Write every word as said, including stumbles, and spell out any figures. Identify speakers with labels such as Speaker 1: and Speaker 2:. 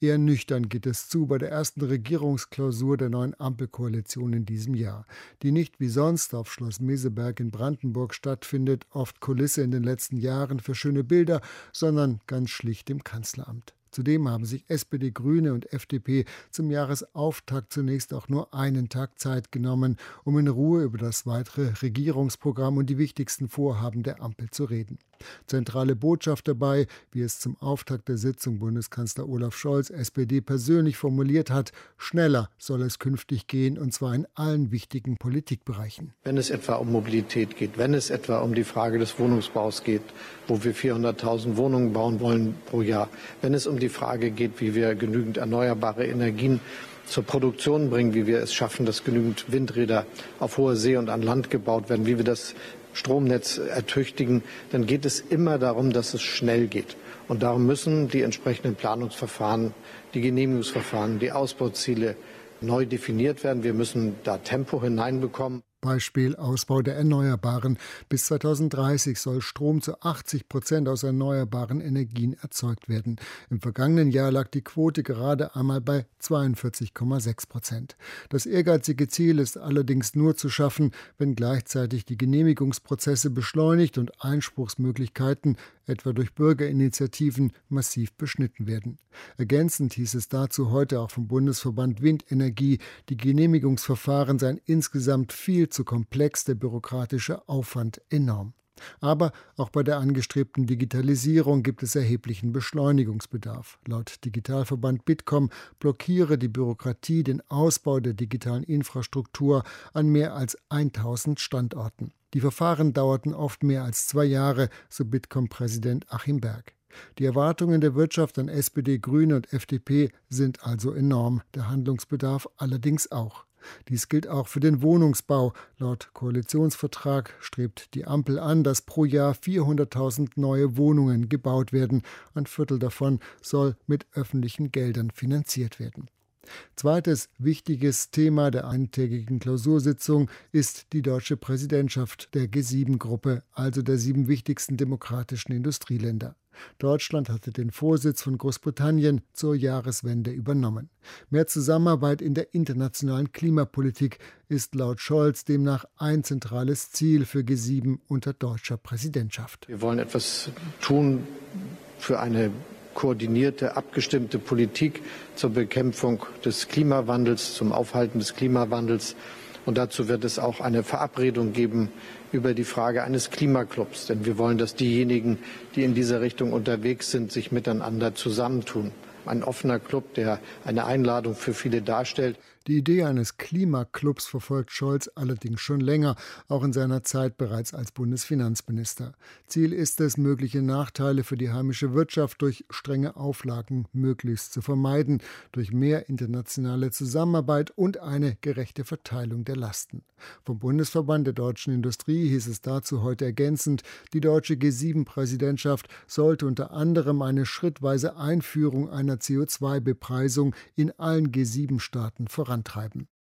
Speaker 1: Eher nüchtern geht es zu bei der ersten Regierungsklausur der neuen Ampelkoalition in diesem Jahr, die nicht wie sonst auf Schloss Meseberg in Brandenburg stattfindet, oft Kulisse in den letzten Jahren für schöne Bilder, sondern ganz schlicht im Kanzleramt. Zudem haben sich S P D, Grüne und F D P zum Jahresauftakt zunächst auch nur einen Tag Zeit genommen, um in Ruhe über das weitere Regierungsprogramm und die wichtigsten Vorhaben der Ampel zu reden. Zentrale Botschaft dabei, wie es zum Auftakt der Sitzung Bundeskanzler Olaf Scholz, S P D, persönlich formuliert hat: Schneller soll es künftig gehen, und zwar in allen wichtigen Politikbereichen.
Speaker 2: Wenn es etwa um Mobilität geht, wenn es etwa um die Frage des Wohnungsbaus geht, wo wir vierhunderttausend Wohnungen bauen wollen pro Jahr, wenn es um die Frage geht, wie wir genügend erneuerbare Energien zur Produktion bringen, wie wir es schaffen, dass genügend Windräder auf hoher See und an Land gebaut werden, wie wir das Stromnetz ertüchtigen, dann geht es immer darum, dass es schnell geht. Und darum müssen die entsprechenden Planungsverfahren, die Genehmigungsverfahren, die Ausbauziele neu definiert werden. Wir müssen da Tempo hineinbekommen.
Speaker 1: Beispiel Ausbau der Erneuerbaren. Bis zweitausenddreißig soll Strom zu achtzig Prozent aus erneuerbaren Energien erzeugt werden. Im vergangenen Jahr lag die Quote gerade einmal bei zweiundvierzig Komma sechs Prozent. Das ehrgeizige Ziel ist allerdings nur zu schaffen, wenn gleichzeitig die Genehmigungsprozesse beschleunigt und Einspruchsmöglichkeiten, etwa durch Bürgerinitiativen, massiv beschnitten werden. Ergänzend hieß es dazu heute auch vom Bundesverband Windenergie, die Genehmigungsverfahren seien insgesamt viel zu komplex, der bürokratische Aufwand enorm. Aber auch bei der angestrebten Digitalisierung gibt es erheblichen Beschleunigungsbedarf. Laut Digitalverband Bitkom blockiere die Bürokratie den Ausbau der digitalen Infrastruktur an mehr als tausend Standorten. Die Verfahren dauerten oft mehr als zwei Jahre, so Bitkom-Präsident Achim Berg. Die Erwartungen der Wirtschaft an S P D, Grüne und F D P sind also enorm, der Handlungsbedarf allerdings auch. Dies gilt auch für den Wohnungsbau. Laut Koalitionsvertrag strebt die Ampel an, dass pro Jahr vierhunderttausend neue Wohnungen gebaut werden. Ein Viertel davon soll mit öffentlichen Geldern finanziert werden. Zweites wichtiges Thema der eintägigen Klausursitzung ist die deutsche Präsidentschaft der G sieben Gruppe, also der sieben wichtigsten demokratischen Industrieländer. Deutschland hatte den Vorsitz von Großbritannien zur Jahreswende übernommen. Mehr Zusammenarbeit in der internationalen Klimapolitik ist laut Scholz demnach ein zentrales Ziel für G sieben unter deutscher Präsidentschaft.
Speaker 2: Wir wollen etwas tun für eine koordinierte, abgestimmte Politik zur Bekämpfung des Klimawandels, zum Aufhalten des Klimawandels. Und dazu wird es auch eine Verabredung geben über die Frage eines Klimaclubs. Denn wir wollen, dass diejenigen, die in dieser Richtung unterwegs sind, sich miteinander zusammentun. Ein offener Club, der eine Einladung für viele darstellt.
Speaker 1: Die Idee eines Klimaclubs verfolgt Scholz allerdings schon länger, auch in seiner Zeit bereits als Bundesfinanzminister. Ziel ist es, mögliche Nachteile für die heimische Wirtschaft durch strenge Auflagen möglichst zu vermeiden, durch mehr internationale Zusammenarbeit und eine gerechte Verteilung der Lasten. Vom Bundesverband der deutschen Industrie hieß es dazu heute ergänzend, die deutsche G sieben Präsidentschaft sollte unter anderem eine schrittweise Einführung einer C O zwei Bepreisung in allen G sieben Staaten vorantreiben.